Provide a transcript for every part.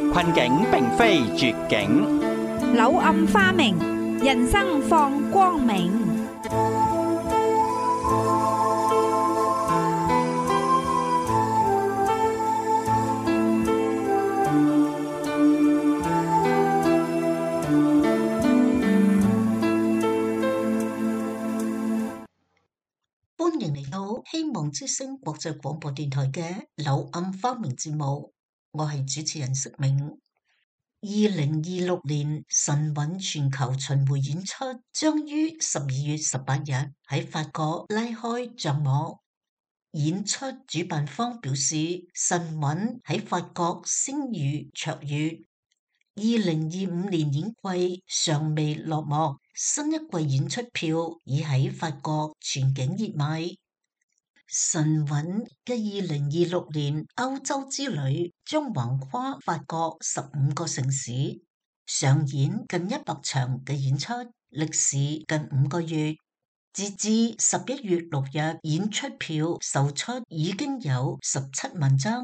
困境並非絕境， 柳暗花明，人生放光明。 歡迎嚟到希望之聲國際廣播電台嘅柳暗花明節目，我係主持人釋明。2026年神韻全球巡迴演出將於12月18日喺法國拉開帳幕。演出主辦方表示，神韻喺法國聲譽卓越。2025年演季尚未落幕，新一季演出票已喺法國全境熱賣。神韻嘅2026年歐洲之旅將橫跨法國15個城市，上演近100場嘅演出，歷時近5個月。截至11月6日，演出票售出已經有17萬張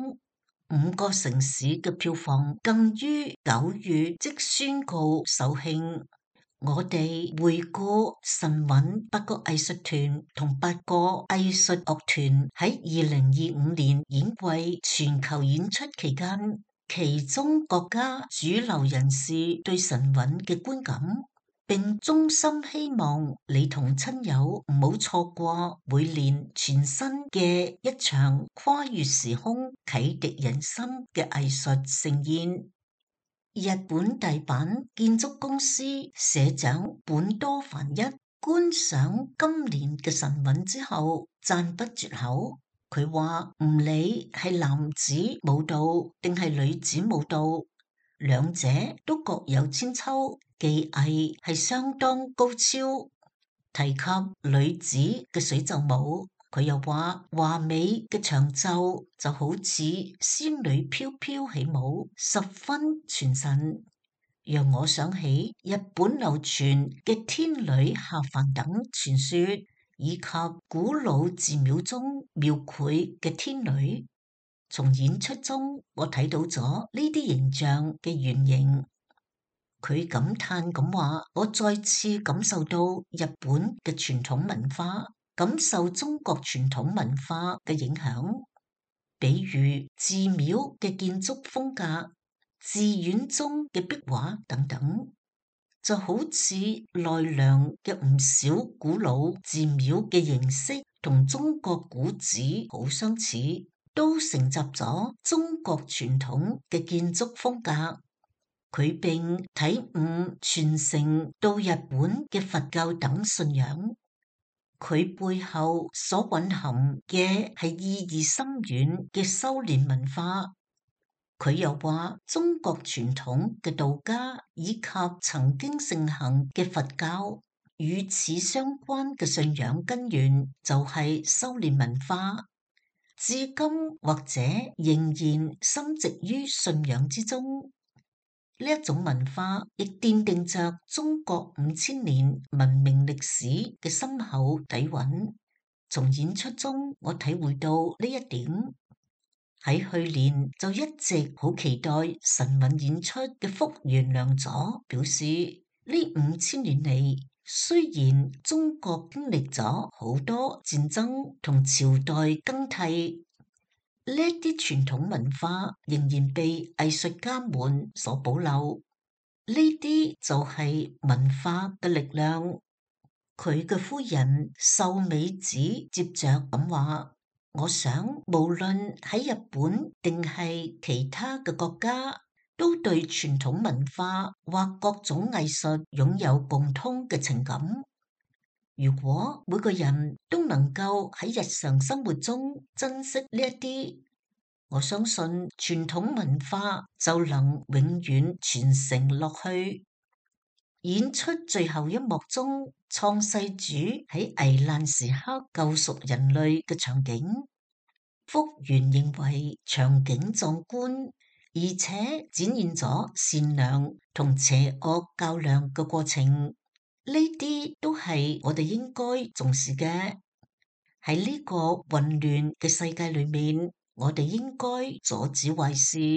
，5個城市嘅票房更於9月即宣告售罄。我哋回顧神韻8個藝術團同8個藝術樂團喺2025年演季全球演出期間，其中各家主流人士對神韻嘅觀感，並衷心希望你同親友唔好錯過每年全新嘅一場跨越時空、啟迪人心嘅藝術盛宴。日本大阪建築公司社長本多繁一觀賞今年嘅神韻之後讚不絕口。佢話唔理係男子舞蹈定係女子舞蹈，兩者都各有千秋，技藝係相當高超。提及女子嘅水袖舞，佢又話華美嘅長袖就好似仙女飄飄起舞，十分傳神，讓我想起日本流傳嘅天女下凡等傳說，以及古老寺廟中描繪嘅天女。從演出中我睇到咗呢啲形象嘅原型。佢感嘆咁話，我再次感受到日本嘅傳統文化，感受中國傳統文化嘅影響，比如寺廟嘅建築風格、寺院中嘅壁畫等等，就好似奈良嘅唔少古老寺廟嘅形式同中國古寺好相似，都承襲咗中國傳統嘅建築風格。佢並體悟傳承到日本嘅佛教等信仰，佢背後所蘊含嘅係意義深遠嘅修煉文化。佢又話中國傳統嘅道家以及曾經盛行嘅佛教與此相關嘅信仰根源就係修煉文化，至今或者仍然深植於信仰之中。呢一種文化亦奠定着中國5000年文明歷史嘅深厚底蘊。從演出中我體會到呢一點。喺去年就一直好期待神韻演出嘅福原良佐表示，呢5000年嚟，雖然中國經歷咗好多戰爭同朝代更替，呢啲傳統文化仍然被藝術家們所保留，呢啲就係文化嘅力量。佢嘅夫人壽美子接着咁話，我想無論喺日本定係其他嘅國家，都對傳統文化或各種藝術擁有共通嘅情感。如果每個人都能夠喺日常生活中珍惜呢一啲，我相信傳統文化就能永遠傳承落去。演出最後一幕中，創世主喺危難時刻救贖人類嘅場景，福原認為場景壯觀，而且展現咗善良同邪惡較量嘅過程。呢啲都係我哋應該重視嘅。喺呢個混亂嘅世界裏面，我哋應該阻止壞事，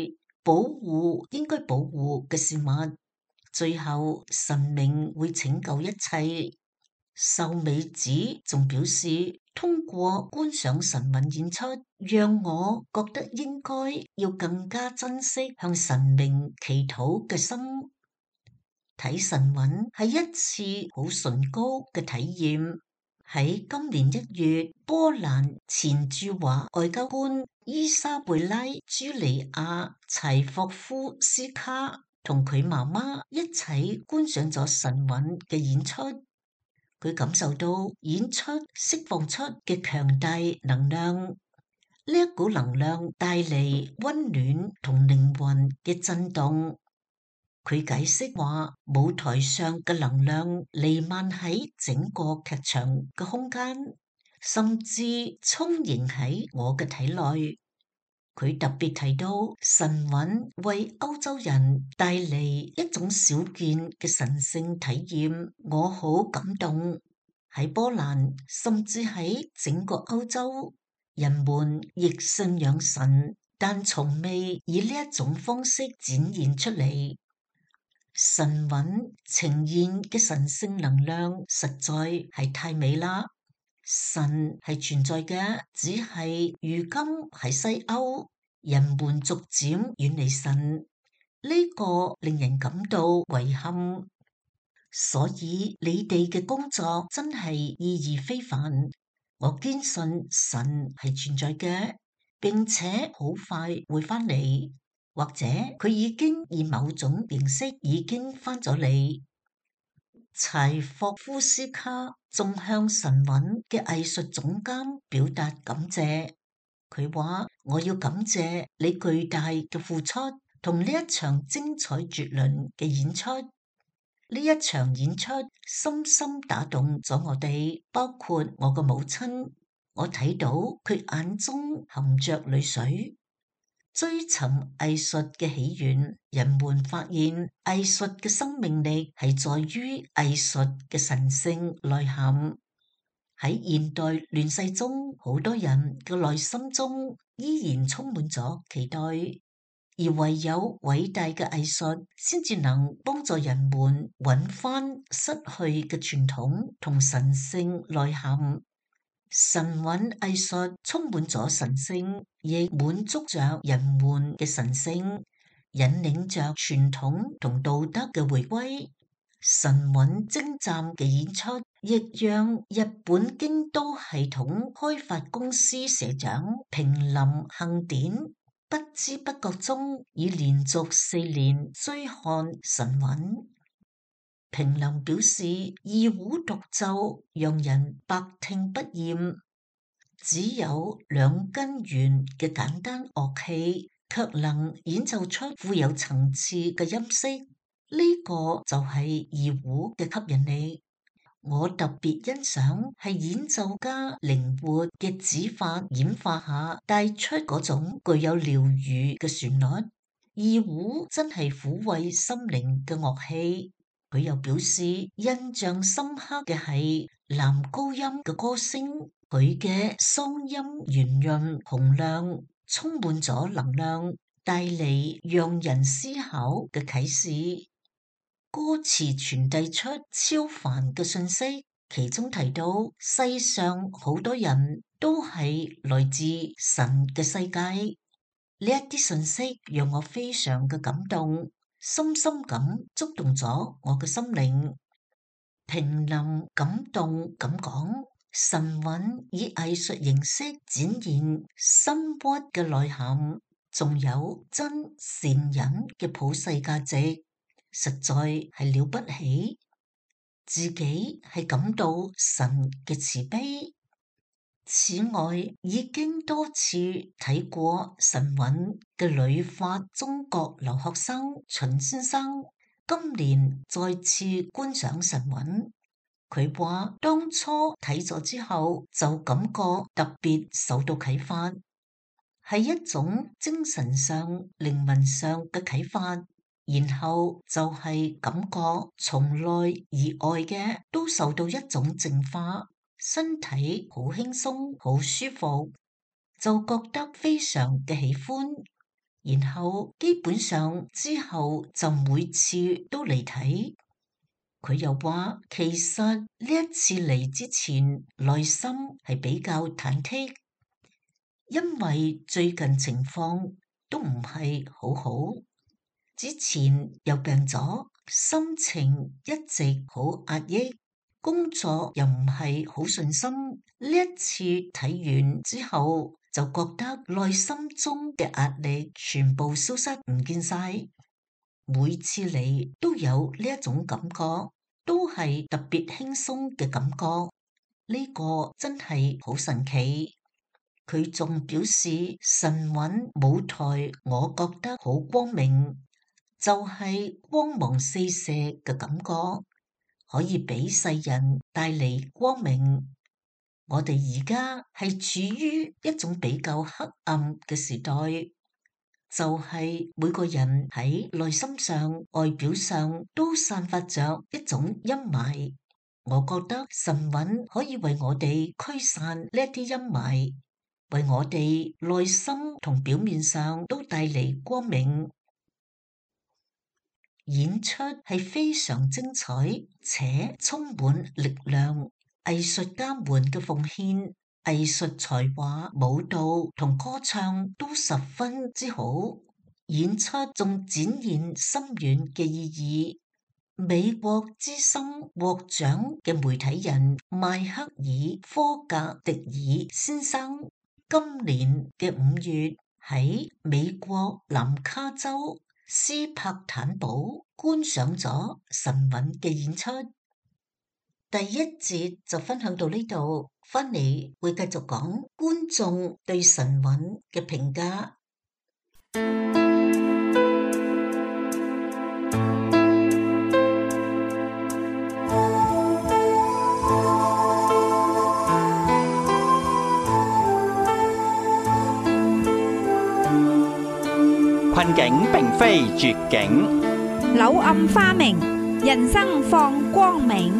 保護應該保護嘅事物，最後神明會拯救一切。壽美子仲表示，通過觀賞神韻演出，讓我覺得應該要更加珍惜向神明祈禱嘅心。睇神韻係一次好崇高嘅體驗。喺今年1月，波蘭前駐華外交官伊莎貝拉·朱莉亞·柴霍夫斯卡同佢媽媽一齊觀賞咗神韻嘅演出。佢感受到演出釋放出嘅強大能量，呢一股能量帶嚟溫暖同靈魂嘅震動。佢解釋話，舞台上嘅能量彌漫喺整個劇場嘅空間，甚至充盈喺我嘅體內。佢特別提到神韻為歐洲人帶嚟一種少見嘅神聖體驗，我好感動。喺波蘭，甚至喺整個歐洲，人們亦信仰神，但從未以呢一種方式展現出嚟。神韻呈現嘅神聖能量實在係太美啦！神係存在嘅，只係如今喺西歐，人們逐漸遠離神，呢個令人感到遺憾。所以你哋嘅工作真係意義非凡。我堅信神係存在嘅，並且好快會返嚟。或者佢已經以某種形式已經返咗嚟。柴霍夫斯卡仲向神韻嘅藝術總監表達感謝。佢話：我要感謝你巨大嘅付出同呢一場精彩絕倫嘅演出。呢一場演出深深打動咗我哋，包括我嘅母親。我睇到佢眼中含着淚水。追尋藝術嘅起源，人們發現藝術嘅生命力係在於藝術嘅神聖內涵。喺現代亂世中，好多人嘅內心中依然充滿咗期待，而唯有偉大嘅藝術先至能幫助人們揾翻失去嘅傳統同神聖內涵。神韻藝術充滿咗神聖，亦滿足着人們嘅神聖，引領着傳統同道德嘅回歸。神韻精湛嘅演出，亦讓日本京都系統開發公司社長平林幸典不知不覺中已連續4年追看神韻。平林表示，二胡獨奏讓人百聽不厭，只有2根弦嘅簡單樂器，卻能演奏出富有層次嘅音色。呢個就係二胡嘅吸引力。我特別欣賞係演奏家靈活嘅指法演化下，帶出嗰種具有療愈嘅旋律。二胡真係撫慰心靈嘅樂器。佢又表示，印象深刻嘅係男高音嘅歌聲，佢嘅嗓音圓潤洪亮，充滿咗能量，帶嚟讓人思考嘅啟示。歌詞傳遞出超凡嘅信息，其中提到世上好多人都係來自神嘅世界。呢一啲信息讓我非常嘅感動，深深咁觸動咗我嘅心靈。平林感動咁講，神韻以藝術形式展現深鬱嘅內涵，仲有真善忍嘅普世價值，實在係了不起。自己係感到神嘅慈悲。此外，已經多次睇過神韻嘅旅法中國留學生秦先生，今年再次觀賞神韻。佢話當初睇咗之後，就感覺特別受到啟發，係一種精神上、靈魂上嘅啟發。然後就係感覺從內而外嘅都受到一種淨化。身體好輕鬆，好舒服，就覺得非常嘅喜歡。 然後基本上之後就每次都嚟睇。佢又話，其實呢一次嚟之前，內心係比較忐忑，因為最近情況都唔係好好，之前又病咗，心情一直好壓抑，工作又唔係好順心。呢一次睇完之後，就覺得內心中嘅壓力全部消失唔見晒，每次嚟都有呢一種感覺，都係特別輕鬆嘅感覺，呢個真係好神奇。佢仲表示神韻舞台，我覺得好光明，就係光芒四射嘅感覺，可以俾世人帶嚟光明。我哋而家係處於一種比較黑暗嘅時代，就係每個人喺內心上、外表上都散發着一種陰霾。我覺得神韻可以為我哋驅散呢一啲陰霾，為我哋內心同表面上都帶嚟光明。演出係非常精彩且充滿力量，藝術家們嘅奉獻、藝術才華、舞蹈同歌唱都十分之好。演出仲展現深遠嘅意義。美國資深獲獎嘅媒體人邁克爾科格迪爾先生今年嘅5月喺美國南卡州斯帕坦堡觀賞咗神韻嘅演出。第一節就分享到呢度，翻嚟會繼續講觀眾對神韻嘅評價。 困境並非絕境， 柳暗花明，人生放光明。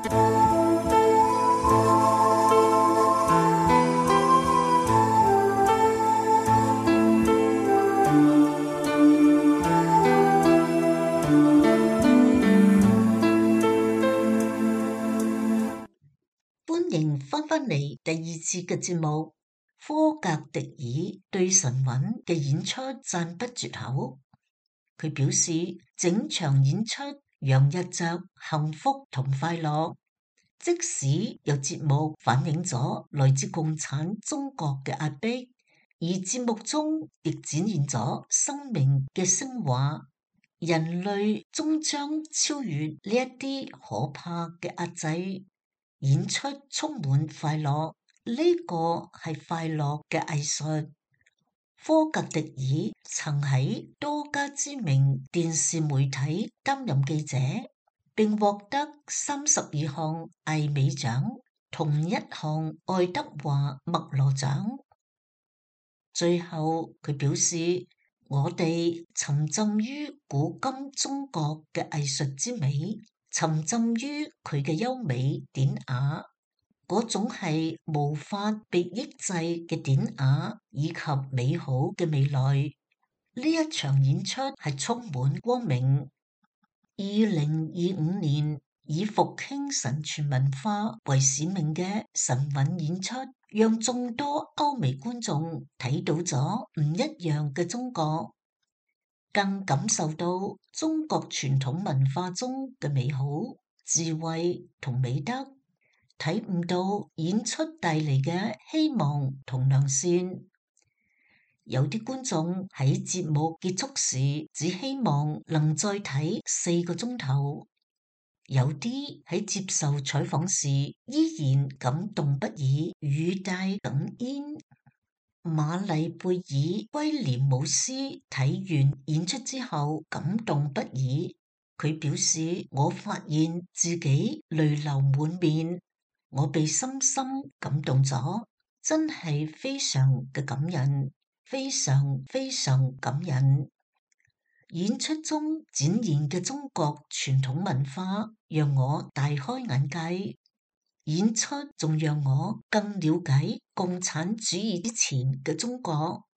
歡迎翻返嚟第二次嘅節目。科格迪爾對神韻嘅演出讚不絕口，佢表示整場演出洋溢着幸福同快樂，即使有節目反映咗來自共產中國嘅壓迫，而節目中亦展現咗生命嘅昇華，人類終將超越呢一啲可怕嘅壓制。演出充滿快樂，呢個係快樂嘅藝術。科格迪爾曾喺多家知名電視媒體擔任記者，並獲得32項艾美獎同1項愛德華麥羅獎。最後佢表示，我哋沉浸於古今中國嘅藝術之美，沉浸於佢嘅優美典雅，嗰種係無法被抑制嘅典雅以及美好嘅未來。呢一場演出係充滿光明。2025年以復興神傳文化為使命嘅神韻演出，讓眾多歐美觀眾睇到咗唔一樣嘅中國，更感受到中國傳統文化中嘅美好、智慧同美德，體悟到演出帶嚟嘅希望同良善。有啲觀眾喺節目結束時只希望能再睇4個鐘頭，有啲喺接受採訪時依然感動不已，語帶哽咽。馬麗貝爾威廉姆斯睇完演出之後感動不已，佢表示：我發現自己淚流滿面，我被深深感動咗，真係非常嘅感人。非常非常感人。演出中展現嘅中國傳統文化讓我大開眼界，演出仲讓我更了解共產主義之前嘅中國，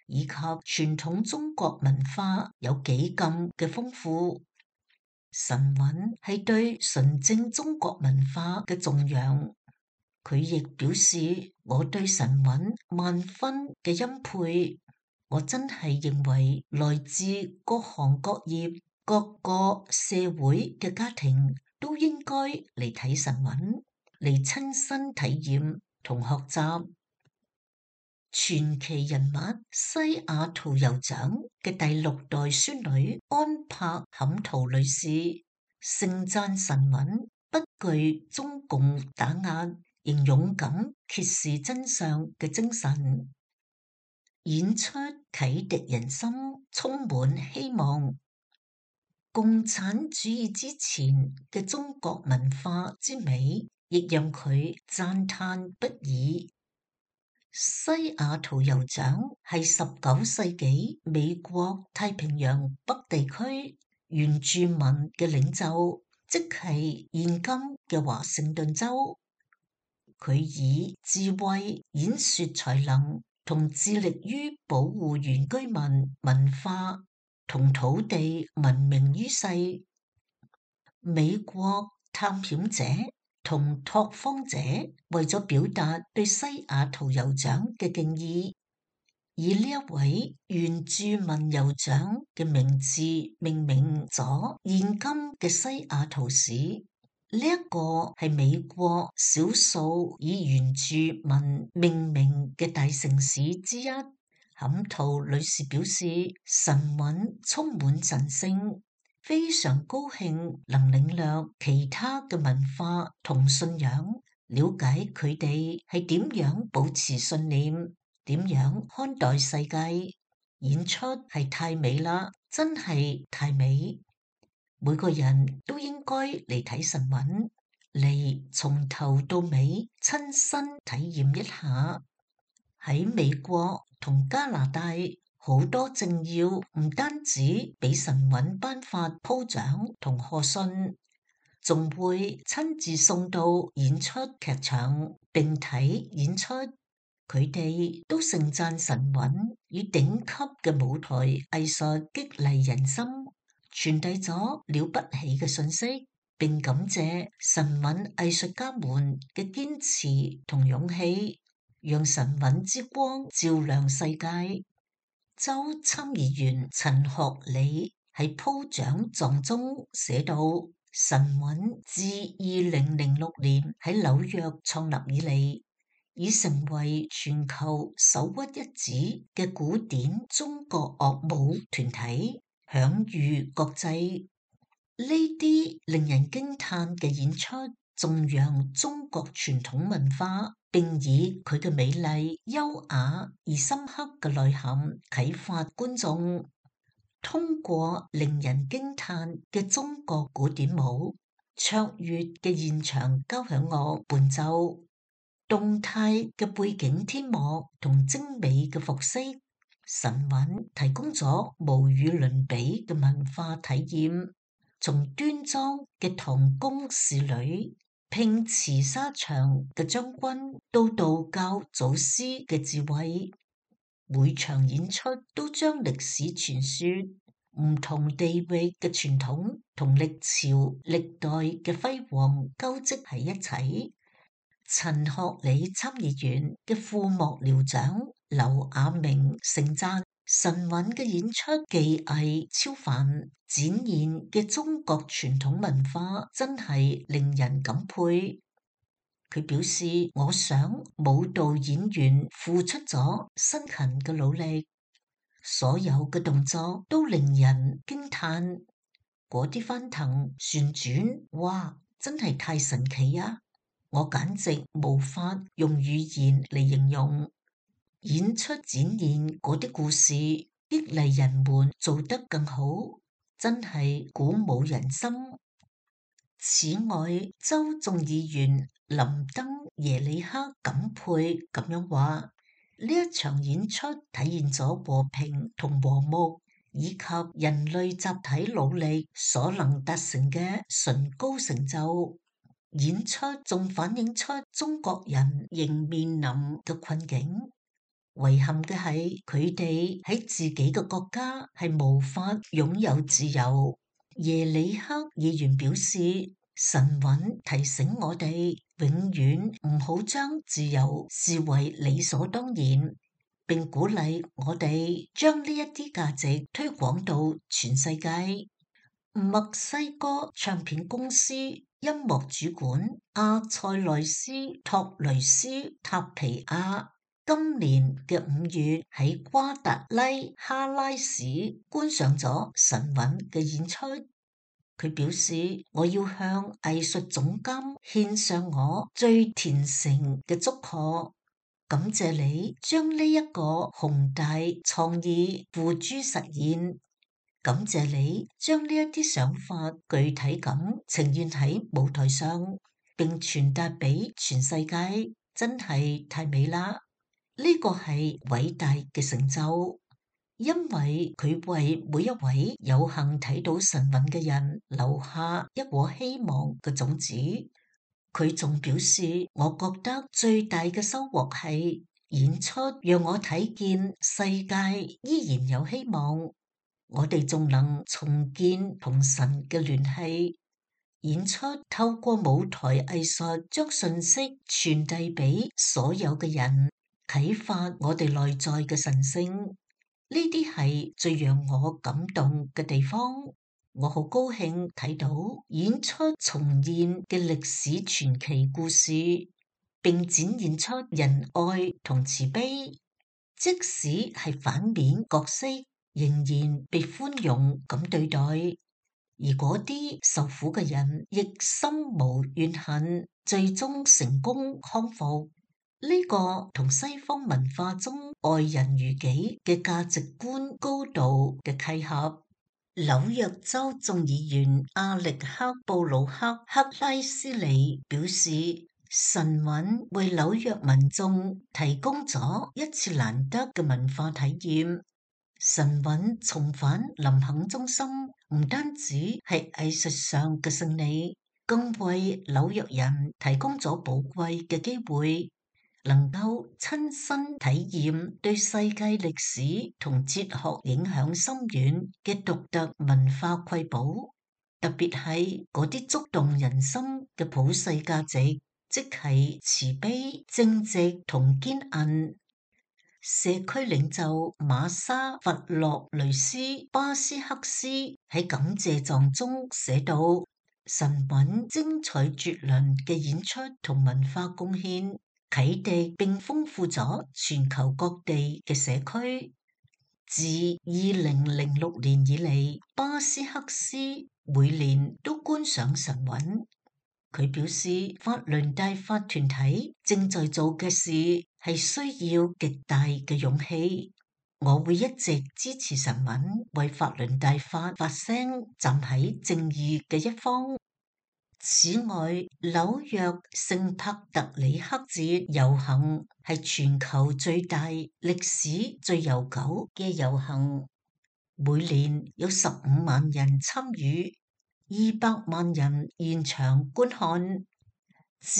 以及傳統中國文化有幾咁嘅豐富。神韻係對純正中國文化嘅頌揚。佢亦表示我對神韻萬分嘅欽佩。我真係認為來自各行各業、各個社會嘅家庭都應該嚟睇神韻，嚟親身體驗同學習。傳奇人物西雅圖酋長嘅第六代孫女安柏坎圖女士盛讚神韻不懼中共打壓，仍勇敢揭示真相嘅精神。演出啟迪人心，充滿希望。共產主義之前嘅中國文化之美，亦讓佢讚嘆不已。西雅圖酋長係19世紀美國太平洋北地區原住民嘅領袖，即係現今嘅華盛頓州。佢以智慧、演說才能同致力於保護原居民文化同土地聞名於世。美國探險者同拓荒者為咗表達對西雅圖酋長嘅敬意，以呢一位原住民酋長嘅名字命名咗現今嘅西雅圖市。呢一個係美國少數以原住民命名嘅大城市之一。坎圖女士表示，神韻充滿神聖。非常高興能領略其他嘅文化同信仰，了解佢哋係點樣保持信念，點樣看待世界。演出係太美啦，真係太美。每個人都應該嚟睇神韻，嚟從頭到尾親身體驗一下。喺美國同加拿大，好多政要唔單止俾神韻頒發褒獎同賀信，仲會親自送到演出劇場並睇演出。佢哋都盛讚神韻以頂級嘅舞台藝術激勵人心，傳遞咗了不起嘅信息，並感謝神韻藝術家們嘅堅持同勇氣，讓神韻之光照亮世界。州參議員陳學理喺褒獎狀中寫道：神韻自2006年喺紐約創立以嚟，已成為全球首屈一指嘅古典中國樂舞團體，享譽國際。呢啲令人驚嘆嘅演出，頌揚中國傳統文化，並以佢嘅美麗、優雅而深刻嘅內涵啟發觀眾。通過令人驚嘆嘅中國古典舞、卓越嘅現場交響樂伴奏、動態嘅背景天幕同精美嘅服飾，神韻提供咗無與倫比嘅文化體驗。從端莊嘅唐宮仕女、拼刺沙場嘅將軍到道教祖師嘅智慧，每場演出都將歷史傳說、唔同地域嘅傳統同歷朝歷代嘅輝煌交織喺一齊。陳學理參議員嘅副幕僚長劉亞明盛讚神韻嘅演出技藝超凡，展現嘅中國傳統文化真係令人感佩。佢表示，我想舞蹈演員付出咗辛勤嘅努力，所有嘅動作都令人驚嘆。嗰啲翻騰旋轉，哇，真係太神奇啊！我簡直無法用語言嚟形容。演出展現嗰啲故事，激勵人們做得更好，真係鼓舞人心。此外，州眾議員林登耶里克感佩咁樣話：呢一場演出體現咗和平同和睦，以及人類集體努力所能達成嘅崇高成就。演出仲反映出中國人仍面臨嘅困境。 遺憾嘅係，佢哋喺自己嘅國家係無法擁有自由。耶里克議員表示，神韻提醒我哋永遠唔好將自由視為理所當然，並鼓勵我哋將呢一啲價值推廣到全世界。墨西哥唱片公司音樂主管阿塞內斯托雷斯塔皮亞今年嘅5月喺瓜達拉哈拉市觀賞咗神韻嘅演出。佢表示，我要向藝術總監獻上我最虔誠嘅祝賀，感謝你將呢一個宏大創意付諸實現。感謝你將呢一啲想法具體咁呈現喺舞台上，並傳達俾全世界，真係太美啦！呢個係偉大嘅成就，因為佢為每一位有幸睇到神韻嘅人留下一顆希望嘅種子。佢仲表示，我覺得最大嘅收穫係演出讓我睇見世界依然有希望。我哋仲能重建同神嘅聯繫，演出透過舞台藝術將信息傳遞俾所有嘅人，啟發我哋內在嘅神聖。呢啲係最讓我感動嘅地方。我好高興睇到演出重現嘅歷史傳奇故事，並展現出仁愛同慈悲，即使係反面角色，仍然被寬容咁對待，而嗰啲受苦嘅人亦心無怨恨，最終成功康復。呢個同西方文化中愛人如己嘅價值觀高度嘅契合。紐約州眾議員阿力克布魯克克拉斯里表示，神韻為紐約民眾提供咗一次難得嘅文化體驗。神韻重返林肯中心，唔單止係藝術上嘅勝利，更為紐約人提供咗寶貴嘅機會，能夠親身體驗對世界歷史同哲學影響深遠嘅獨特文化瑰寶，特別係嗰啲觸動人心嘅普世價值，即係慈悲、正直同堅韌。社區領袖馬莎弗洛雷斯巴斯克斯喺感謝狀中寫道：神韻精彩絕倫嘅演出同文化貢獻，啟迪並豐富咗全球各地嘅社區。自2006年以嚟，巴斯克斯每年都觀賞神韻。佢表示，法輪大法團體正在做嘅事係需要極大嘅勇氣。我會一直支持神韻，為法輪大法發聲，站喺正義嘅一方。此外，紐約聖帕特里克節遊行係全球最大、歷史最悠久嘅遊行，每年有15萬人參與。200萬人現場觀看。自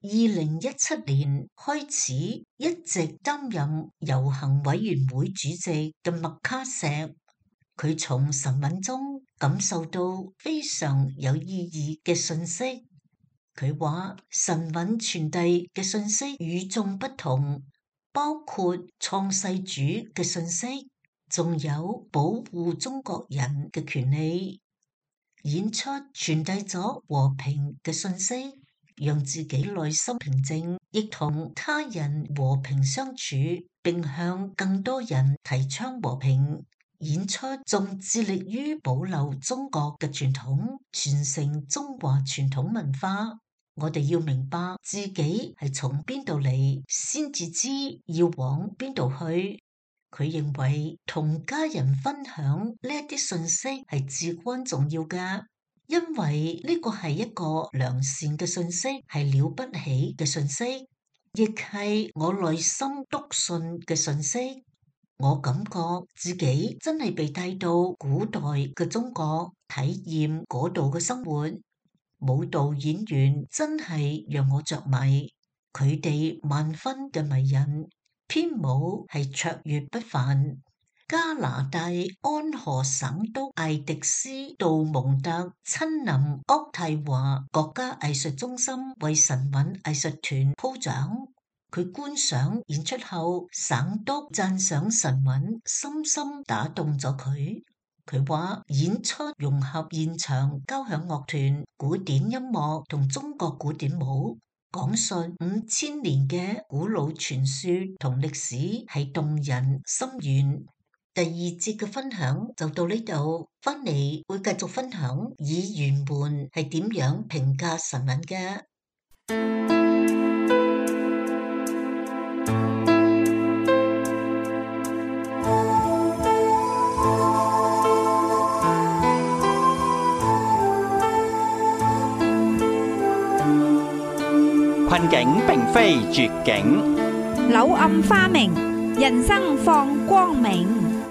2017年開始，一直擔任遊行委員會主席嘅麥卡錫，佢從神韻中感受到非常有意義嘅信息。佢話神韻傳遞嘅信息與眾不同，包括創世主嘅信息，仲有保護中國人嘅權利。演出傳遞咗和平嘅信息，讓自己內心平靜，亦同他人和平相處，並向更多人提倡和平。演出仲致力於保留中國嘅傳統，傳承中華傳統文化。我哋要明白自己係從邊度嚟，先至知要往邊度去。佢認為同家人分享呢一啲信息係至關重要㗎，因為呢個係一個良善嘅信息，係了不起嘅信息，亦係我內心篤信嘅信息。我感覺自己真係被帶到古代嘅中國，體驗嗰度嘅生活。舞蹈演員真係讓我着迷，佢哋萬分嘅迷人。 編舞係卓越不凡。加拿大安河省督艾迪斯·杜蒙特親臨渥太華國家藝術中心為神韻藝術團鋪獎。佢觀賞演出後，省督讚賞神韻深深打動咗佢。佢話演出融合現場交響樂團、古典音樂同中國古典舞，講述5000年嘅古老傳說同歷史，係動人深遠。第二節嘅分享就到呢度，翻嚟會繼續分享議員們係點樣評價神韻嘅。 困境並非絕境， 柳暗花明，人生放光明。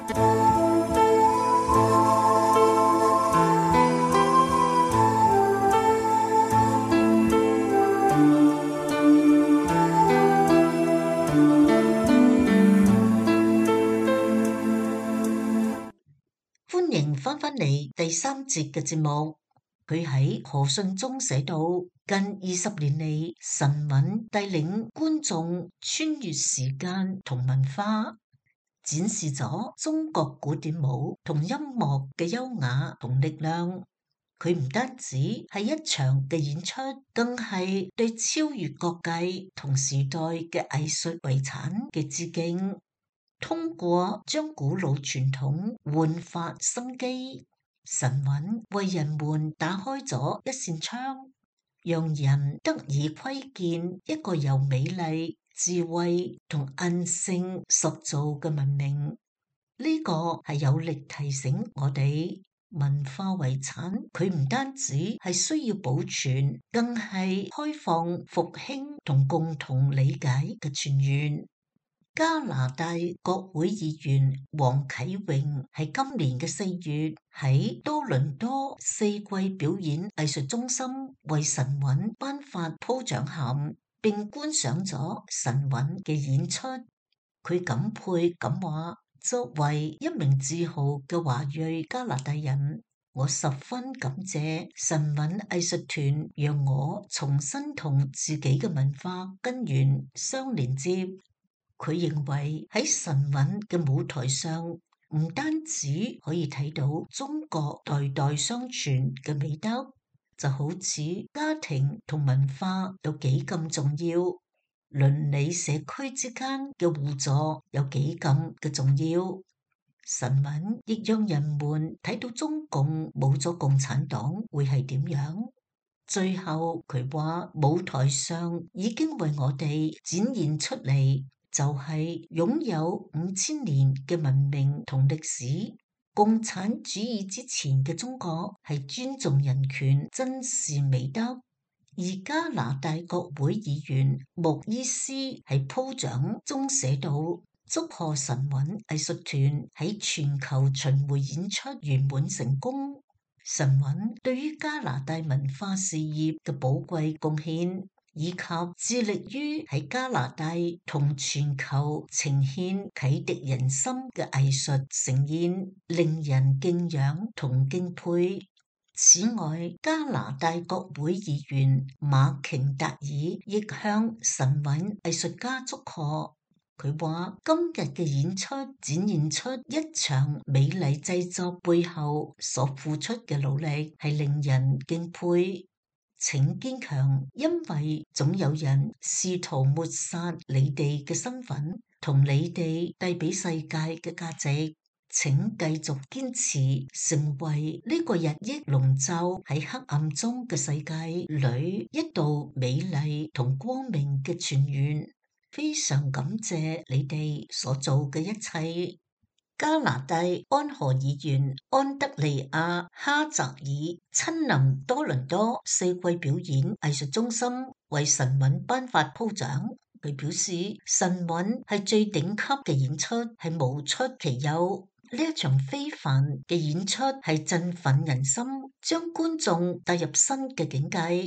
歡迎翻返嚟第三節嘅節目。佢喺賀信中寫到，近20年嚟，神韻帶領觀眾穿越時間同文化，展示咗中國古典舞同音樂嘅優雅同力量。佢唔單止係一場嘅演出，更係對超越各界同時代嘅藝術遺產嘅致敬。通過將古老傳統煥發生機，神韻為人們打開咗一扇窗，讓人得以窺見一個由美麗、智慧同韌性塑造嘅文明。呢個係有力提醒我哋，文化遺產佢唔單止係需要保存，更係開放、復興同共同理解嘅泉源。加拿大國會議員黃啟榮喺今年嘅4月喺多倫多四季表演藝術中心為神韻頒發褒獎函，並觀賞咗神韻嘅演出。佢感佩咁話：作為一名自豪嘅華裔加拿大人，我十分感謝神韻藝術團，讓我重新同自己嘅文化根源相連接。佢認為喺神韻嘅舞台上，唔單止可以睇到中國代代相傳嘅美德，就好似家庭同文化有幾咁重要，鄰里社區之間嘅互助有幾咁嘅重要。神韻亦讓人們睇到中共冇咗共產黨會係點樣。最後佢話，舞台上已經為我哋展現出嚟，就係擁有5000年嘅文明同歷史。共產主義之前嘅中國係尊重人權、珍視美德。而加拿大國會議員莫伊斯喺褒獎中寫到，祝賀神韻藝術團喺全球巡迴演出圓滿成功。神韻對於加拿大文化事業嘅寶貴貢獻，以及致力於喺加拿大同全球呈現啟迪人心嘅藝術盛宴，令人敬仰同敬佩。此外，加拿大國會議員馬瓊達爾亦向神韻藝術家祝賀。佢話：今日嘅演出展現出一場美麗製作背後所付出嘅努力，係令人敬佩。請堅強，因為總有人試圖抹殺你哋嘅身份同你哋帶俾世界嘅價值。請繼續堅持，成為呢個日益籠罩喺黑暗中嘅世界裏一道美麗同光明嘅泉源。非常感謝你哋所做嘅一切。加拿大安河議員安德利亞哈澤爾親臨多倫多四季表演藝術中心為神韻頒發褒獎。佢表示，神韻係最頂級嘅演出，係無出其右。呢一場非凡嘅演出係振奮人心，將觀眾帶入新嘅境界。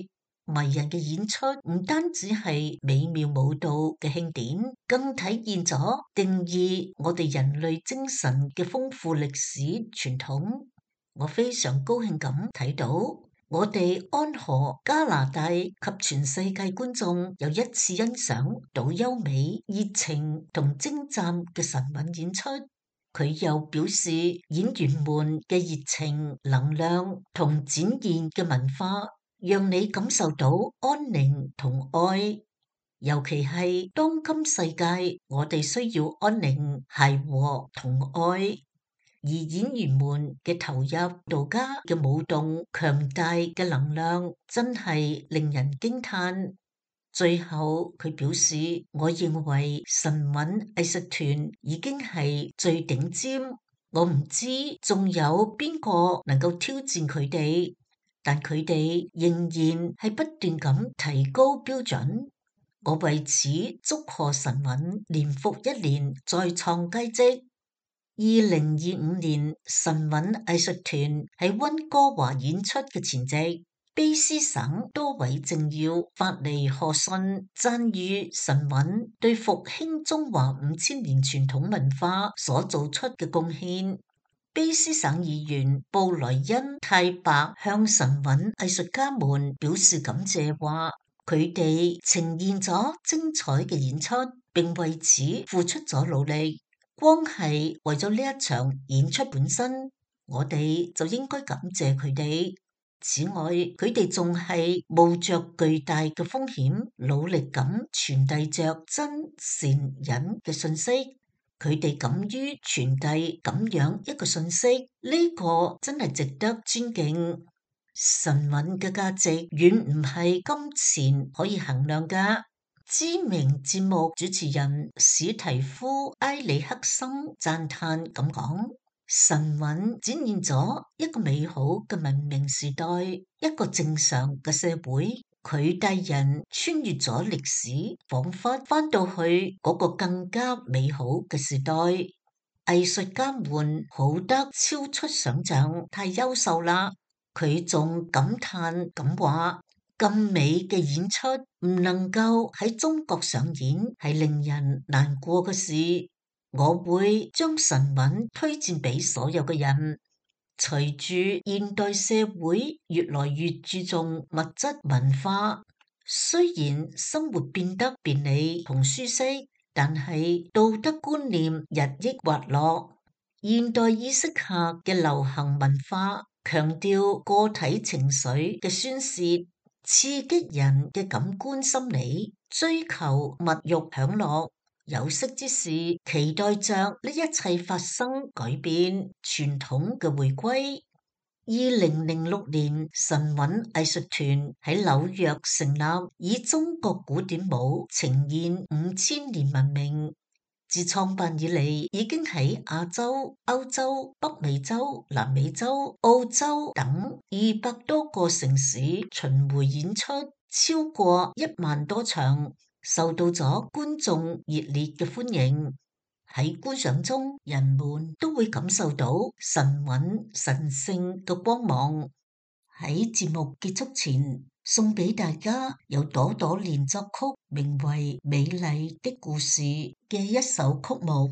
迷人嘅演出唔單止係美妙舞蹈嘅慶典，更體現咗定義我哋人類精神嘅豐富歷史傳統。我非常高興咁睇到，我哋安河、加拿大及全世界觀眾又一次欣賞到優美、熱情同精湛嘅神韻演出。佢又表示，演員們嘅熱情、能量同展現嘅文化，讓你感受到安寧同愛。尤其係當今世界，我哋需要安寧、諧和同愛。而演員們嘅投入、道家嘅舞動、強大嘅能量，真係令人驚嘆。最後佢表示，我認為神韻藝術團已經係最頂尖，我唔知仲有邊個能夠挑戰佢哋，但佢哋仍然係不斷咁提高標準。我為此祝賀神韻年復一年再創佳績。2025年神韻藝術團喺溫哥華演出嘅前夕，卑詩省多位政要發嚟賀信，讚譽神韻對復興中華5000年傳統文化所做出嘅貢獻。卑詩省議員布萊恩泰伯向神韻藝術家們表示感謝，話佢哋呈現咗精彩嘅演出，並為此付出咗努力。光係為咗呢一場演出本身，我哋就應該感謝佢哋。此外，佢哋仲係冒着巨大嘅風險，努力咁傳遞着真善忍嘅信息。佢哋敢於傳遞咁樣一個信息，呢個真係值得尊敬。神韻嘅價值遠唔係金錢可以衡量㗎。知名節目主持人史提夫埃里克森讚嘆咁講：神韻展現咗一個美好嘅文明時代，一個正常嘅社會。佢帶人穿越咗歷史，彷彿翻到去嗰個更加美好嘅時代。藝術家們好得超出想象，太優秀啦！佢仲感嘆咁話：咁美嘅演出唔能夠喺中國上演，係令人難過嘅事。我會將神韻推薦俾所有嘅人。隨住現代社會越來越注重物質文化，雖然生活變得便利同舒適，但係道德觀念日益滑落。現代意識下嘅流行文化強調個體情緒嘅宣洩，刺激人嘅感官心理，追求物欲享樂。有識之士期待着呢一切發生改變，傳統嘅回歸。2006年，神韻藝術團喺紐約成立，以中國古典舞呈現5000年文明。自創辦以嚟，已經喺亞洲、歐洲、北美洲、南美洲、澳洲等200多個城市巡迴演出，超過1萬多場，受到咗觀眾熱烈嘅歡迎。喺觀賞中，人們都會感受到神韻神聖嘅光芒。喺節目結束前，送俾大家由朵朵連作曲，名為《美麗的故事》嘅一首曲目。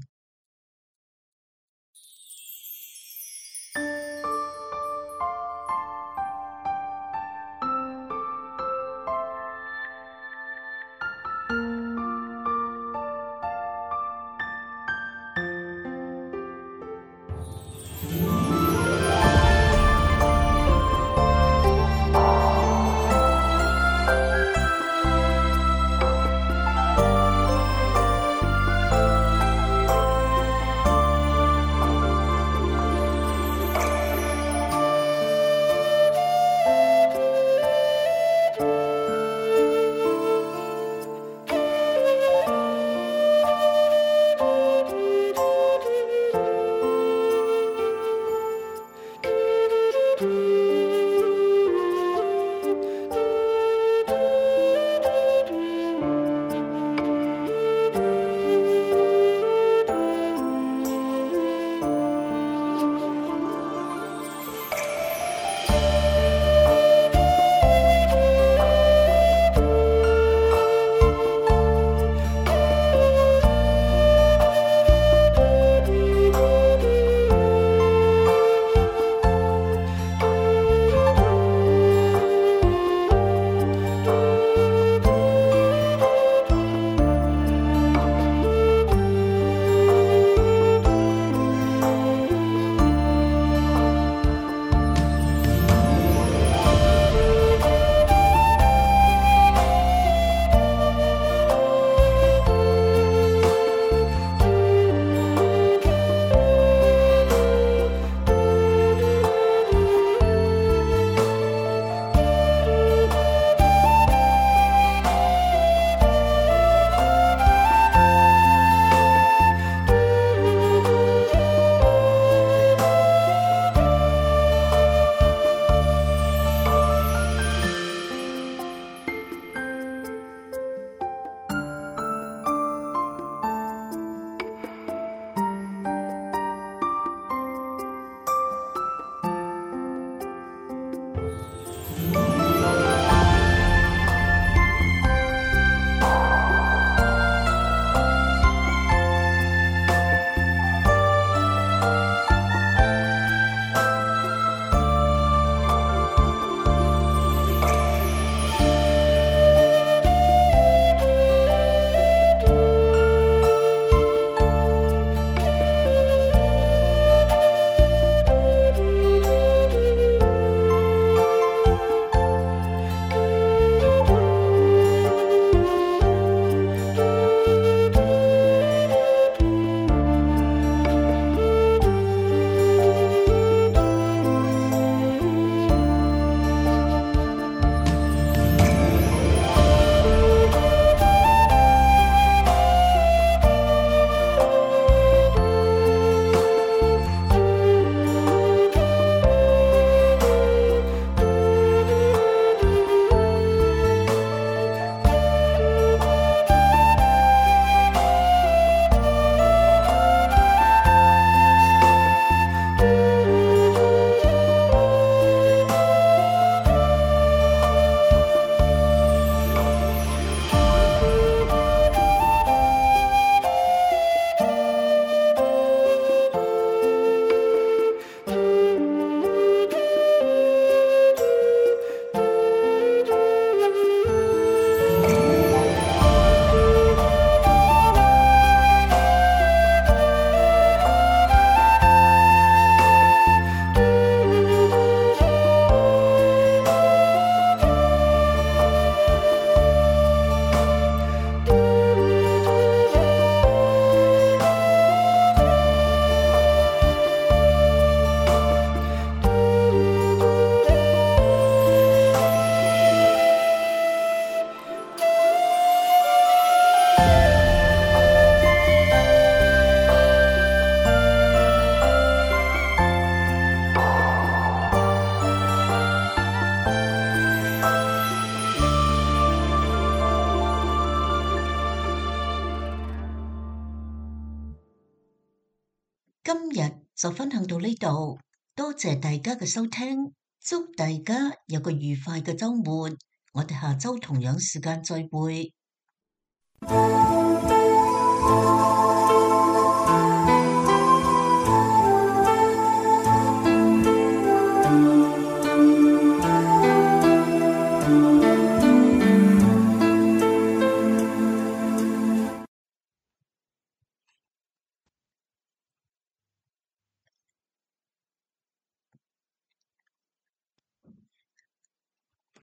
就分享到呢度，多謝大家嘅收聽，祝大家有個愉快嘅週末，我哋下週同樣時間再會。